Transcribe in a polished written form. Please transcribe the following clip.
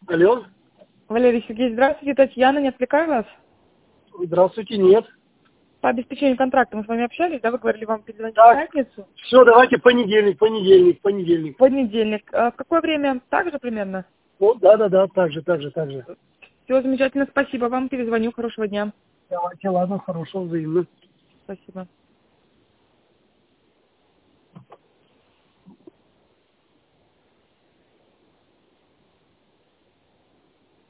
Алло. Валерий Сергеевич, здравствуйте, Татьяна, не отвлекаю вас? Здравствуйте, нет. По обеспечению контракта мы с вами общались, да, вы говорили вам перезвонить в Так, пятницу? все, давайте понедельник. В понедельник. А в какое время? Так же примерно? О, да, так же. Все, замечательно, спасибо вам, перезвоню, хорошего дня. Давайте, ладно, хорошо, взаимно. Спасибо.